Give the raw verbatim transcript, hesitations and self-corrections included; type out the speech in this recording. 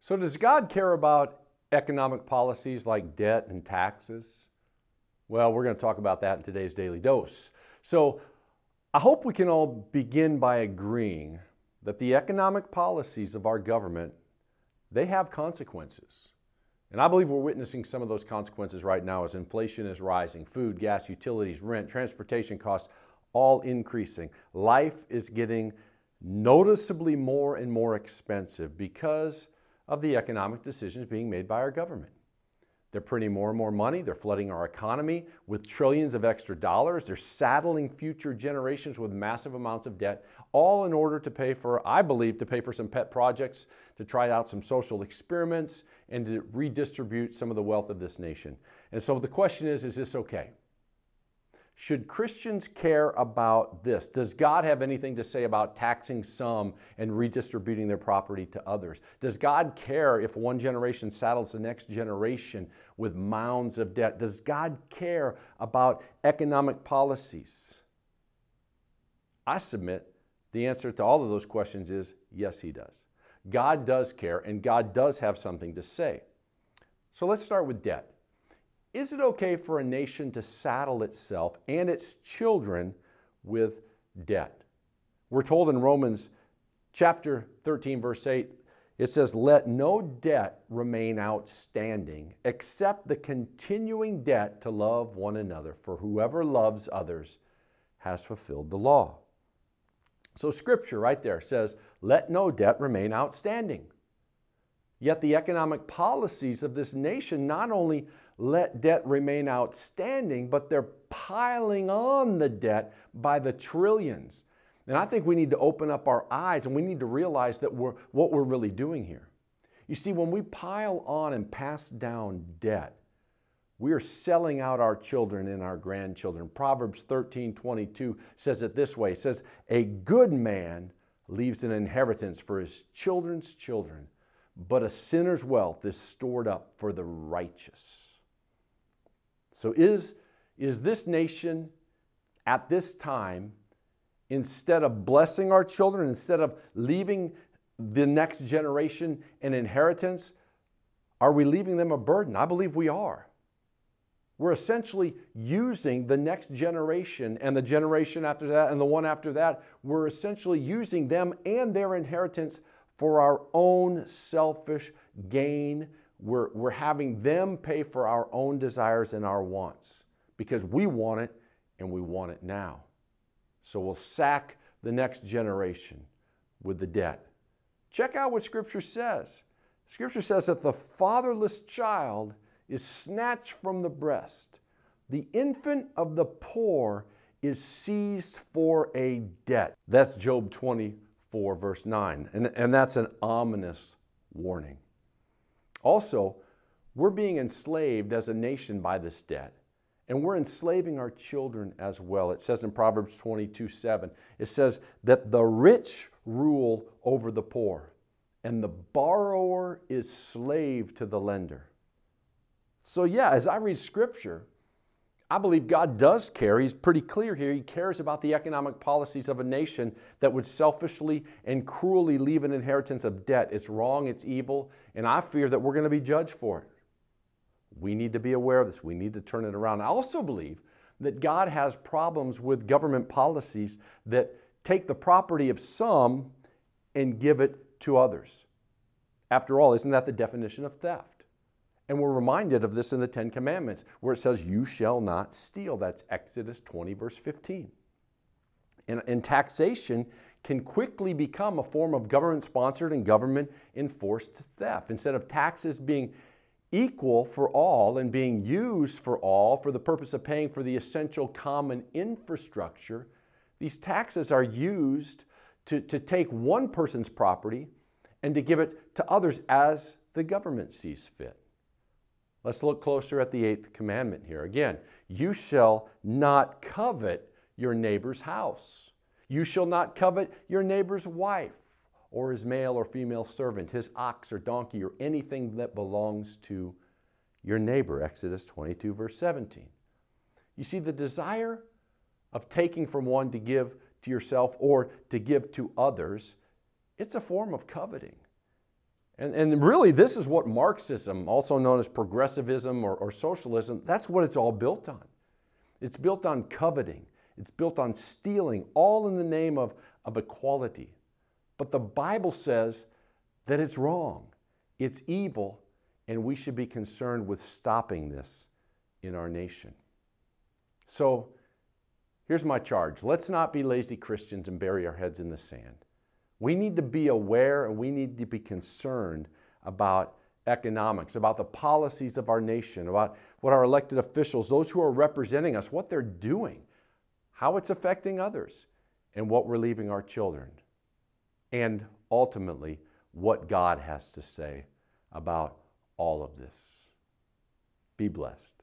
So does God care about economic policies like debt and taxes? Well, we're going to talk about that in today's Daily Dose. So I hope we can all begin by agreeing that the economic policies of our government, they have consequences. And I believe we're witnessing some of those consequences right now as inflation is rising, food, gas, utilities, rent, transportation costs, all increasing. Life is getting noticeably more and more expensive because of the economic decisions being made by our government. They're printing more and more money. They're flooding our economy with trillions of extra dollars. They're saddling future generations with massive amounts of debt, all in order to pay for, I believe, to pay for some pet projects, to try out some social experiments, and to redistribute some of the wealth of this nation. And so the question is, is this okay? Should Christians care about this? Does God have anything to say about taxing some and redistributing their property to others? Does God care if one generation saddles the next generation with mounds of debt? Does God care about economic policies? I submit the answer to all of those questions is yes, He does. God does care, and God does have something to say. So let's start with debt. Is it okay for a nation to saddle itself and its children with debt? We're told in Romans chapter thirteen, verse eight, it says, "Let no debt remain outstanding except the continuing debt to love one another, for whoever loves others has fulfilled the law." So Scripture right there says, let no debt remain outstanding. Yet the economic policies of this nation not only let debt remain outstanding, but they're piling on the debt by the trillions. And I think we need to open up our eyes and we need to realize that we're, what we're really doing here. You see, when we pile on and pass down debt, we are selling out our children and our grandchildren. Proverbs thirteen twenty-two says it this way. It says, "A good man leaves an inheritance for his children's children, but a sinner's wealth is stored up for the righteous." So is, is this nation at this time, instead of blessing our children, instead of leaving the next generation an inheritance, are we leaving them a burden? I believe we are. We're essentially using the next generation and the generation after that and the one after that. We're essentially using them and their inheritance for our own selfish gain. We're, we're having them pay for our own desires and our wants because we want it and we want it now. So we'll sack the next generation with the debt. Check out what Scripture says. Scripture says that the fatherless child is snatched from the breast. The infant of the poor is seized for a debt. That's Job twenty-four, verse nine. And, and that's an ominous warning. Also, we're being enslaved as a nation by this debt. And we're enslaving our children as well. It says in Proverbs twenty-two seven, it says that the rich rule over the poor, and the borrower is slave to the lender. So yeah, as I read Scripture, I believe God does care. He's pretty clear here. He cares about the economic policies of a nation that would selfishly and cruelly leave an inheritance of debt. It's wrong, it's evil, and I fear that we're going to be judged for it. We need to be aware of this. We need to turn it around. I also believe that God has problems with government policies that take the property of some and give it to others. After all, isn't that the definition of theft? And we're reminded of this in the Ten Commandments, where it says, you shall not steal. That's Exodus twenty, verse fifteen. And, and taxation can quickly become a form of government-sponsored and government-enforced theft. Instead of taxes being equal for all and being used for all for the purpose of paying for the essential common infrastructure, these taxes are used to, to take one person's property and to give it to others as the government sees fit. Let's look closer at the eighth commandment here. Again, you shall not covet your neighbor's house. You shall not covet your neighbor's wife or his male or female servant, his ox or donkey, or anything that belongs to your neighbor. Exodus twenty-two, verse seventeen. You see, the desire of taking from one to give to yourself or to give to others, it's a form of coveting. And, and really, this is what Marxism, also known as progressivism or, or socialism, that's what it's all built on. It's built on coveting. It's built on stealing, all in the name of, of equality. But the Bible says that it's wrong. It's evil, and we should be concerned with stopping this in our nation. So here's my charge. Let's not be lazy Christians and bury our heads in the sand. We need to be aware and we need to be concerned about economics, about the policies of our nation, about what our elected officials, those who are representing us, what they're doing, how it's affecting others, and what we're leaving our children. And ultimately, what God has to say about all of this. Be blessed.